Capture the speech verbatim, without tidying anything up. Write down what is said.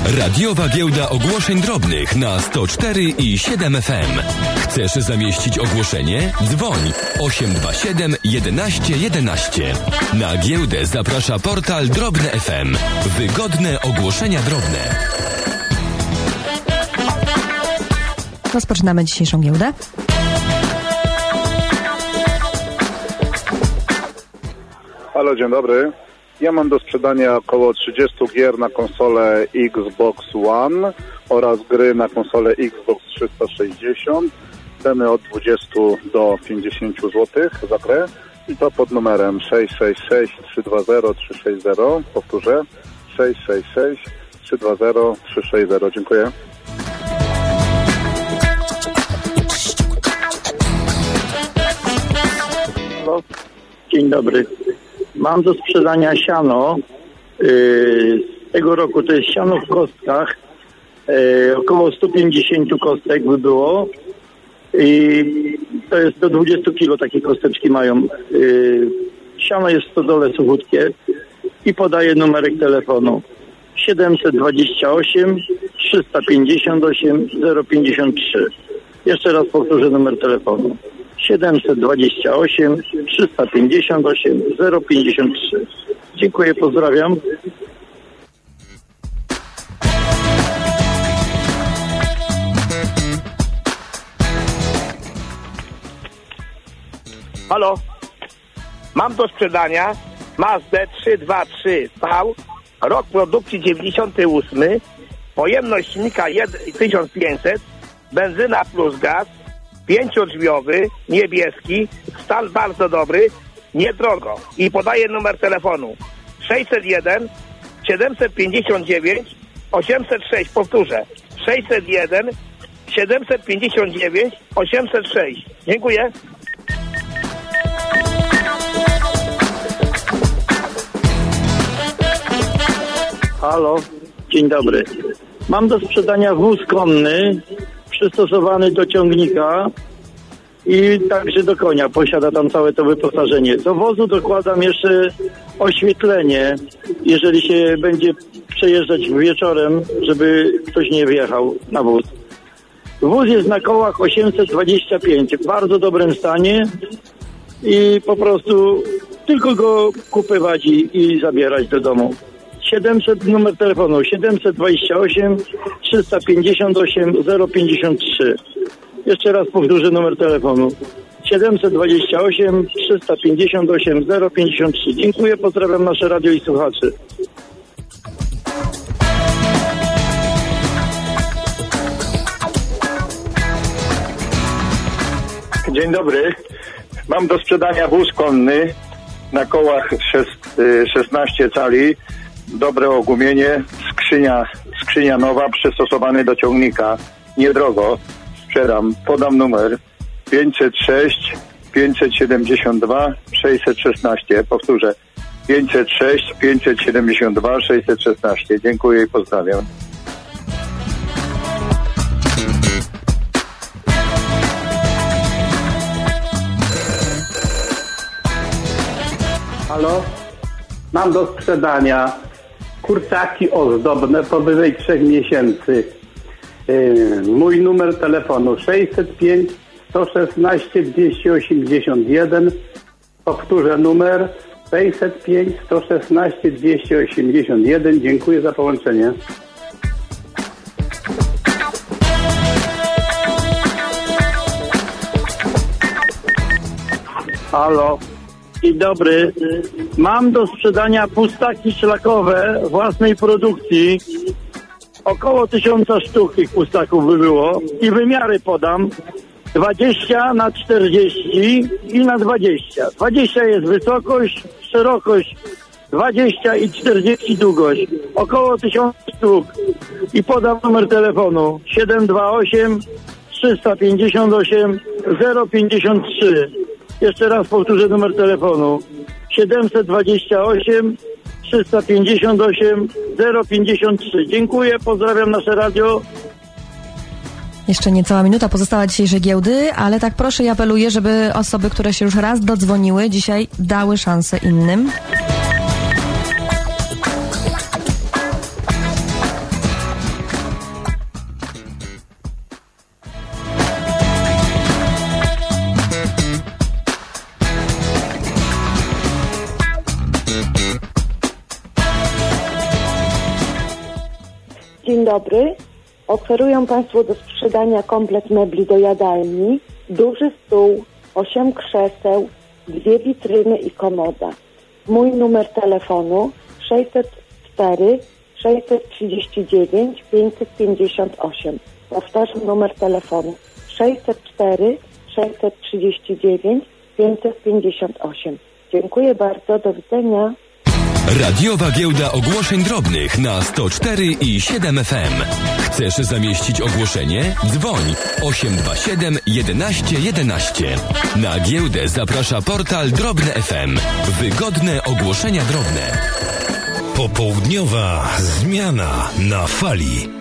Radiowa giełda ogłoszeń drobnych na sto cztery i siedem F M. Chcesz zamieścić ogłoszenie? Dzwoń osiem dwa siedem jedenaście jedenaście. Na giełdę zaprasza portal Drobne F M. Wygodne ogłoszenia drobne. Rozpoczynamy dzisiejszą giełdę. Halo, dzień dobry. Ja mam do sprzedania około trzydzieści gier na konsolę Xbox One oraz gry na konsolę Xbox trzysta sześćdziesiąt. Ceny od dwudziestu do pięćdziesięciu złotych za grę i to pod numerem sześć sześć sześć trzy dwa zero trzy sześć zero. Powtórzę, sześć sześć sześć trzy dwa zero trzy sześć zero. Dziękuję. Halo. Dzień dobry. Mam do sprzedania siano. Yy, z tego roku to jest siano w kostkach. Yy, około sto pięćdziesiąt kostek by było. I to jest do dwudziestu kilo takie kosteczki mają. Yy, siano jest w stodole Suchutkie i podaję numerek telefonu siedemset dwadzieścia osiem trzysta pięćdziesiąt osiem zero pięćdziesiąt trzy. Jeszcze raz powtórzę numer telefonu siedemset dwadzieścia osiem trzysta pięćdziesiąt osiem zero pięćdziesiąt trzy. Dziękuję, pozdrawiam. Halo, mam do sprzedania Mazdę trzysta dwadzieścia trzy V, rok produkcji dziewięćdziesiąty ósmy, pojemność silnika tysiąc pięćset, benzyna plus gaz, pięciodrzwiowy, niebieski, stan bardzo dobry, niedrogo. I podaję numer telefonu sześćset jeden siedemset pięćdziesiąt dziewięć osiemset sześć. Powtórzę, sześćset jeden siedemset pięćdziesiąt dziewięć osiemset sześć. Dziękuję. Halo, dzień dobry. Mam do sprzedania wóz konny przystosowany do ciągnika i także do konia. Posiada tam całe to wyposażenie. Do wozu dokładam jeszcze oświetlenie, jeżeli się będzie przejeżdżać wieczorem, żeby ktoś nie wjechał na wóz. Wóz jest na kołach osiemset dwadzieścia pięć, w bardzo dobrym stanie i po prostu tylko go kupywać i, i zabierać do domu. siedemset, numer telefonu siedemset dwadzieścia osiem trzysta pięćdziesiąt osiem zero pięćdziesiąt trzy. Jeszcze raz powtórzę numer telefonu siedemset dwadzieścia osiem trzysta pięćdziesiąt osiem zero pięćdziesiąt trzy. Dziękuję, pozdrawiam nasze radio i słuchaczy. Dzień dobry. Mam do sprzedania wóz konny na kołach szesnaście cali. Dobre ogumienie, skrzynia, skrzynia nowa, przystosowany do ciągnika. Niedrogo. Sprzedam. Podam numer pięćset sześć pięćset siedemdziesiąt dwa sześćset szesnaście. Powtórzę. pięćset sześć pięćset siedemdziesiąt dwa sześćset szesnaście. Dziękuję i pozdrawiam. Halo? Mam do sprzedania kurczaki ozdobne powyżej trzech miesięcy. Yy, mój numer telefonu sześćset pięć sto szesnaście dwieście osiemdziesiąt jeden. Powtórzę numer sześćset pięć sto szesnaście dwieście osiemdziesiąt jeden. Dziękuję za połączenie. Halo. Dzień dobry. Mam do sprzedania pustaki szlakowe własnej produkcji. Około tysiąca sztuk tych pustaków by było. I wymiary podam. dwadzieścia na czterdzieści i na dwadzieścia. dwadzieścia jest wysokość, szerokość dwadzieścia i czterdzieści długość. Około tysiąc sztuk. I podam numer telefonu siedem dwa osiem trzysta pięćdziesiąt osiem zero pięćdziesiąt trzy. Jeszcze raz powtórzę numer telefonu siedemset dwadzieścia osiem trzysta pięćdziesiąt osiem zero pięćdziesiąt trzy. Dziękuję, pozdrawiam nasze radio. Jeszcze niecała minuta pozostała dzisiejszej giełdy, ale tak proszę i apeluję, żeby osoby, które się już raz dodzwoniły, dzisiaj dały szansę innym. Dzień dobry. Oferują Państwo do sprzedania komplet mebli do jadalni, duży stół, osiem krzeseł, dwie witryny i komoda. Mój numer telefonu sześćset cztery sześćset trzydzieści dziewięć pięćset pięćdziesiąt osiem. Powtarzam numer telefonu sześćset cztery sześćset trzydzieści dziewięć pięćset pięćdziesiąt osiem. Dziękuję bardzo, do widzenia. Radiowa Giełda Ogłoszeń Drobnych na sto cztery i siedem F M. Chcesz zamieścić ogłoszenie? Dzwoń osiem dwa siedem jedenaście jedenaście. Na giełdę zaprasza portal Drobne F M. Wygodne ogłoszenia drobne. Popołudniowa zmiana na fali.